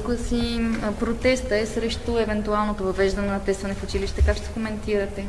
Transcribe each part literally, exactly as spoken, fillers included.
изблъсква си. Протеста е срещу евентуалното въвеждане на тестване в училище. Как ще коментирате?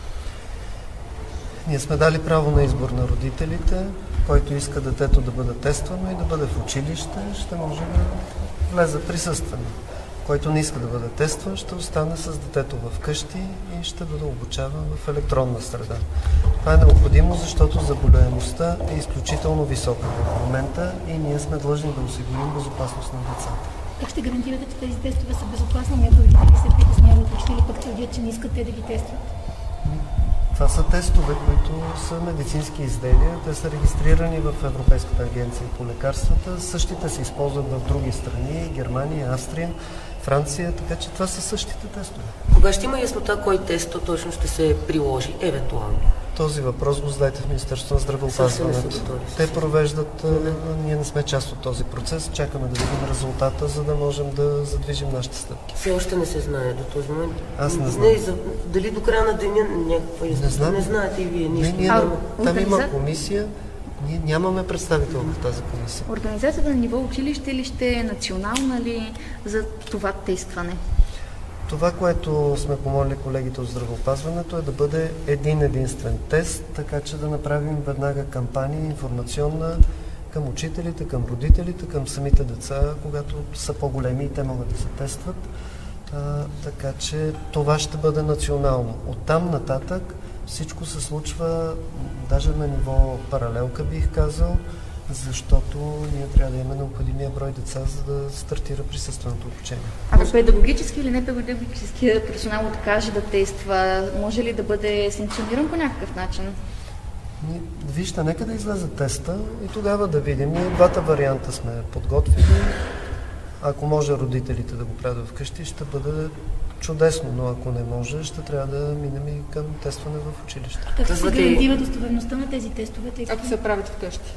Ние сме дали право на избор на родителите. Който иска детето да бъде тествано и да бъде в училище, ще може да влезе присъствено. Който не иска да бъде тестван, ще остане с детето в къщи и ще бъде обучаван в електронна среда. Това е необходимо, защото заболеваемостта е изключително висока в момента и ние сме длъжни да осигурим безопасност на децата. Как ще гарантирате, че тези тестове са безопасни? Някои родители се притесняват, учители пък твърдят, че не искат те да ги тестват. Това са тестове, които са медицински изделия. Те са регистрирани в Европейската агенция по лекарствата. Същите се използват в други страни, Германия, Австрия, Франция, така че това са същите тестове. Кога ще има яснота кой тест точно ще се приложи, евентуално? Този въпрос го задайте в Министерството на здравеопазването. Те провеждат, ние не сме част от този процес, чакаме да видим резултата, за да можем да задвижим нашите стъпки. Все още не се знае до този момент. Аз не знам. Не, за, дали до края на деня някаква яснота? Не знам. Не знаете и вие нищо. Не, ние, а, там има комисия, ние нямаме представител в тази комисия. Организацията на ниво училище ли ще е национална ли за това тестване? Това, което сме помолили колегите от здравеопазването е да бъде един единствен тест, така че да направим веднага кампания информационна към учителите, към родителите, към самите деца, когато са по-големи и те могат да се тестват. А, така че това ще бъде национално. Оттам нататък всичко се случва даже на ниво паралелка, бих казал, защото ние трябва да имаме необходимия брой деца, за да стартира присъственото обучение. А педагогически или не педагогически персонал откаже да тества, може ли да бъде санкциониран по някакъв начин? Вижте, нека да излезе теста и тогава да видим. Ние двата варианта сме подготвили. Ако може родителите да го правят вкъщи, ще бъде чудесно, но ако не може, ще трябва да минем и към тестване в училище. Как се гарантира достоверността на тези тестове? Ако се правят вкъщи?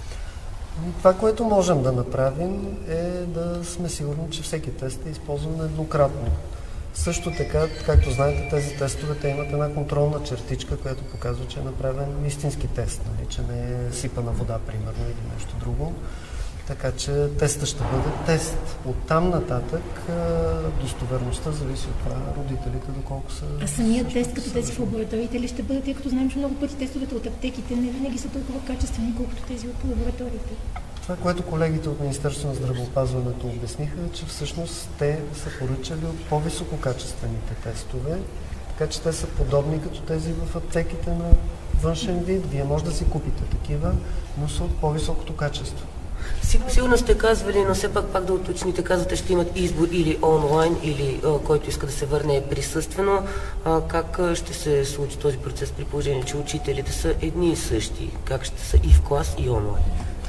Това, което можем да направим, е да сме сигурни, че всеки тест е използван еднократно. Също така, както знаете, тези тестове те имат една контролна чертичка, която показва, че е направен истински тест, нали? Че не е сипана вода, примерно, или нещо друго. Така че тестът ще бъде тест. Оттам нататък достоверността зависи от това родителите, доколко са... А самият тест, като тези в лабораториите ли ще бъдат, тъй като знаем, че много пъти тестовете от аптеките не винаги са толкова качествени, колкото тези от лабораториите? Това, което колегите от Министерството на здравеопазването обясниха, е, че всъщност те са поръчали от по-висококачествените тестове, така че те са подобни като тези в аптеките на външен вид. Вие може да си купите такива, но са от по-високото качество. Сигурно сте казвали, но все пак пак да уточните, казвате, ще имат избор или онлайн, или а, който иска да се върне присъствено. А, как а, ще се случи този процес при положение, че учителите са едни и същи? Как ще са и в клас, и онлайн?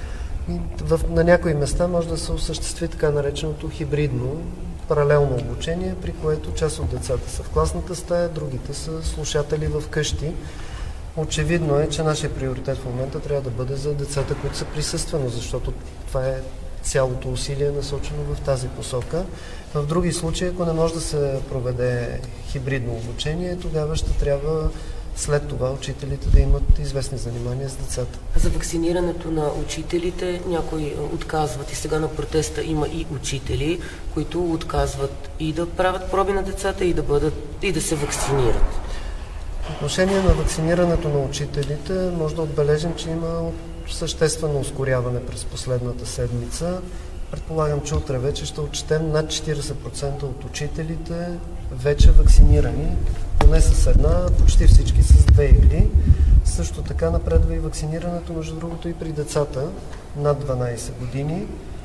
И в, на някои места може да се осъществи така нареченото хибридно, паралелно обучение, при което част от децата са в класната стая, другите са слушатели в къщи. Очевидно е, че нашия приоритет в момента трябва да бъде за децата, които са присъствено, защото това е цялото усилие насочено в тази посока. В други случаи, ако не може да се проведе хибридно обучение, тогава ще трябва след това учителите да имат известни занимания с децата. За вакцинирането на учителите някои отказват и сега на протеста има и учители, които отказват и да правят проби на децата и да, бъдат, и да се вакцинират. По отношение на вакцинирането на учителите, може да отбележим, че има съществено ускоряване през последната седмица. Предполагам, че утре вече ще отчетем над четиридесет процента от учителите вече вакцинирани, поне с една, почти всички с две игли. Също така напредва и вакцинирането, между другото, и при децата над дванадесет години.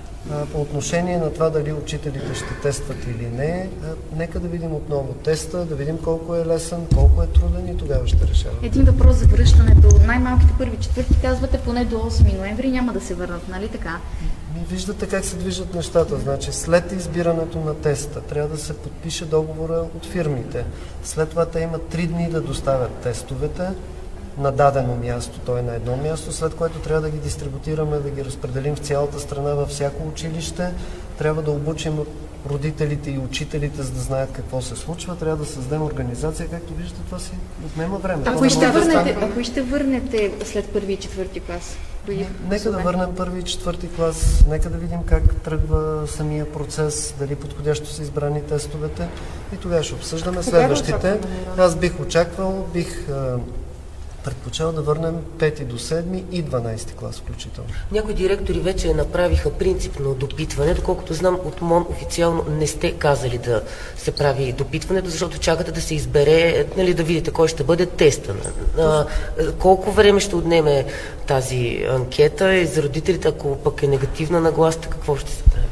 По отношение на това дали учителите ще тестват или не, нека да видим отново теста, да видим колко е лесен, колко е труден и тогава ще решаваме. Един въпрос за връщането. Най-малките първи четвърти казвате поне до осми ноември няма да се върнат, нали така? Виждате как се движат нещата. Значи след избирането на теста трябва да се подпише договора от фирмите. След това те имат три дни да доставят тестовете на дадено място, то е на едно място, след което трябва да ги дистрибутираме, да ги разпределим в цялата страна, във всяко училище. Трябва да обучим родителите и учителите, за да знаят какво се случва. Трябва да създадем организация, както виждате, това си отнема време. Ако ще, върнете, ако ще върнете след първи и четвърти клас? Кои Нека да върнем първи и четвърти клас, нека да видим как тръгва самия процес, дали подходящо са избрани тестовете и тогава ще обсъждаме следващите. Аз бих очаквал, бих а, предпочел да върнем пети до седми и дванайсети клас включително. Някои директори вече направиха принципно допитване, доколкото знам от МОН официално не сте казали да се прави допитването, защото чакате да се избере, нали, да видите кой ще бъде тестан. А, колко време ще отнеме тази анкета и за родителите, ако пък е негативна нагласта, какво ще се прави?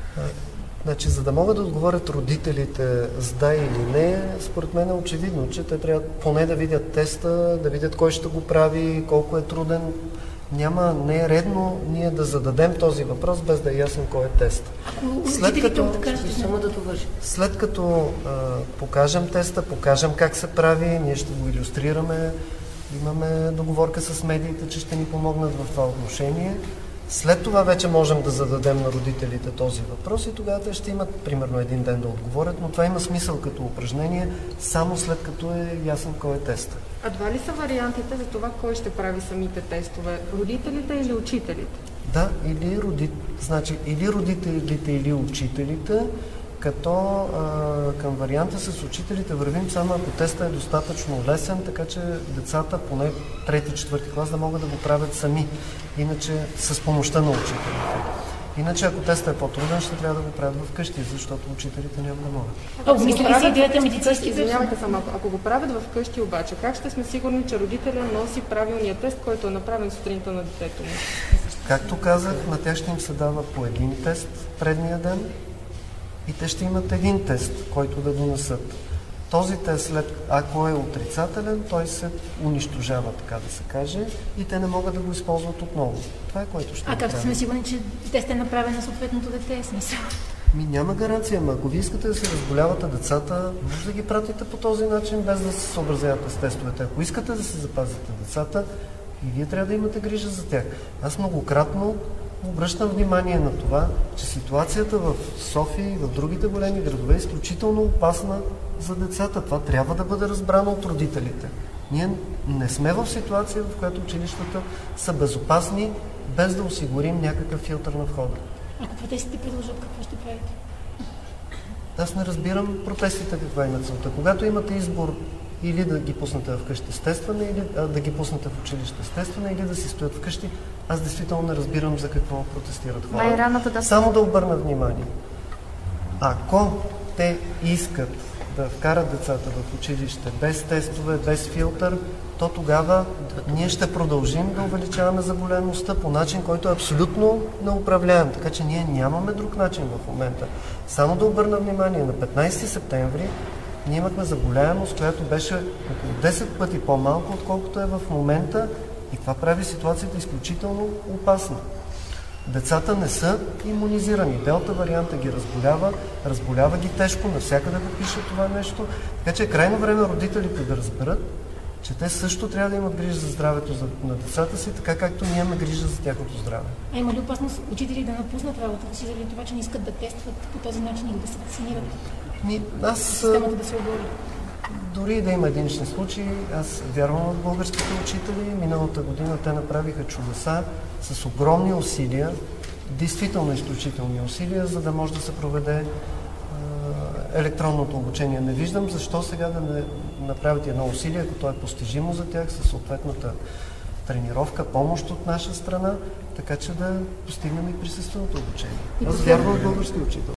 Значи, за да могат да отговорят родителите с да или не, според мен е очевидно, че те трябва поне да видят теста, да видят кой ще го прави, колко е труден. Няма, не е редно ние да зададем този въпрос, без да е ясно кой е тест. След като, само да довършим. След като а, покажем теста, покажем как се прави, ние ще го илюстрираме, имаме договорка с медиите, че ще ни помогнат в това отношение. След това вече можем да зададем на родителите този въпрос и тогава те ще имат примерно един ден да отговорят, но това има смисъл като упражнение само след като е ясен кой е теста. А два ли са вариантите за това кой ще прави самите тестове? Родителите или учителите? Да, или, роди... значи, или родителите, или учителите, като а, към варианта с учителите вървим само ако теста е достатъчно лесен, така че децата, поне трети-четвърти клас, да могат да го правят сами, иначе с помощта на учителите. Иначе ако тестът е по-труден, ще трябва да го правят вкъщи, защото учителите няма да могат. А, мисля ли си идеята медицински? Извинявайте само, ако го правят вкъщи обаче, как ще сме сигурни, че родителя носи правилния тест, който е направен сутринта на детето му? Както казах, на тях ще им се дава по един тест предния ден, и те ще имат един тест, който да донесат. Този тест, след, ако е отрицателен, той се унищожава, така да се каже, и те не могат да го използват отново. Това е което ще А как сме сигурни, че тест е направен на съответното дете, смисъл? Ми няма гаранция, но ако ви искате да се разболявате децата, може да ги пратите по този начин, без да се съобразявате с тестовете. Ако искате да се запазите децата, и вие трябва да имате грижа за тях. Аз многократно обръщам внимание на това, че ситуацията в София и в другите големи градове е изключително опасна за децата. Това трябва да бъде разбрано от родителите. Ние не сме в ситуация, в която училищата са безопасни, без да осигурим някакъв филтър на входа. Ако протестите продължат, какво ще правите? Аз не разбирам протестите каква има целта. Когато имате избор или да ги пуснете вкъщи с тестване, или а, да ги пуснете в училище с тестване, или да си стоят вкъщи, аз действително не разбирам за какво протестират хора. Най-раната да... Само да обърна внимание. Ако те искат да вкарат децата в училище без тестове, без филтър, то тогава ние ще продължим да увеличаваме заболемостта по начин, който е абсолютно неуправляем. Така че ние нямаме друг начин в момента. Само да обърна внимание, на петнайсети септември ние имахме заболяемост, която беше около десет пъти по-малко, отколкото е в момента, и това прави ситуацията изключително опасна. Децата не са имунизирани. Делта варианта ги разболява, разболява ги тежко, навсякъде да пише това нещо. Така че е крайно време родителите да разберат, че те също трябва да имат грижа за здравето на децата си, така както ние имаме грижа за тяхното здраве. А има ли опасност учители да напуснат работата си заради това, че не искат да тестват по този начин или да се вакцинират? Ни, аз... Системата да се обори. Дори да има единични случаи, аз вярвам в българските учители. Миналата година те направиха чудеса с огромни усилия, действително изключителни усилия, за да може да се проведе е, електронното обучение. Не виждам защо сега да не направят едно усилие, ако то е постижимо за тях, със съответната тренировка, помощ от наша страна, така че да постигнем и присъственото обучение. Аз вярвам в български учител.